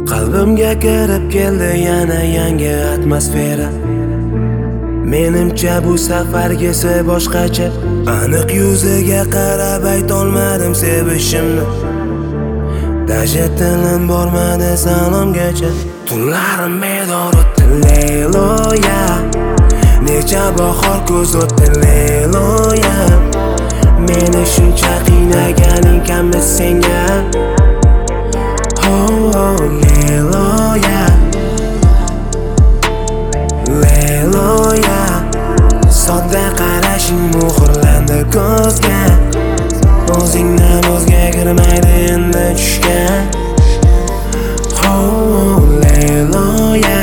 Qalbimga kirib keldi yana yangi atmosfera. Menimcha bu safargisi boshqacha. Aniq yuziga qarab aytolmadim sevishimni. Daja tilim bormadi salomgacha. Tunlarim bedor o'tdi Leyloya. Necha bahor ko'z o'tdi Leyloya. Meni shuncha qiynaganing kammi senga? Oh Leyloya, Leyloya. Sodda qarashing muhrlandi ko'zga. O'zingdan o'zga kirmaydi endi tushga. Oh Leyloya.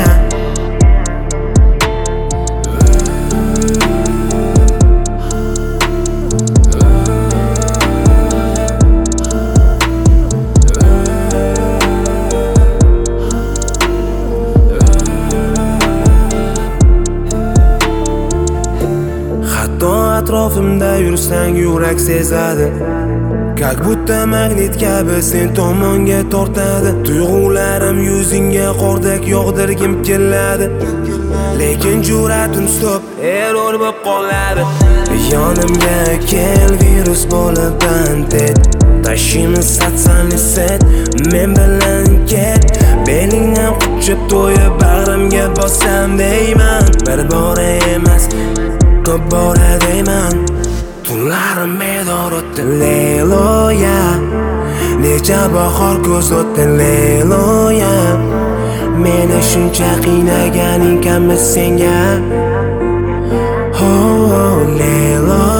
Atrofimda yursang yurak sezadi. Как будто magnit kabi sen tomonga tortadi. Tuyg'ularim yuzingga qordek yog'dirgim keladi. Lekin jur'atim stop, error bo'lib qoladi. Yonimga kel virus bo'lib bandet. Tashimiz satsani set, men bilan ket. Belingdan quchib to'yib bag'rimga bossam deyman. Bir bora emas, ko'p bora deyman. Tunlarim bedor o'tdi Leyloya. Necha bahor ko'z o'tdi Leyloya. Meni shuncha qiynaganing kammi senga? Oh Leyloya.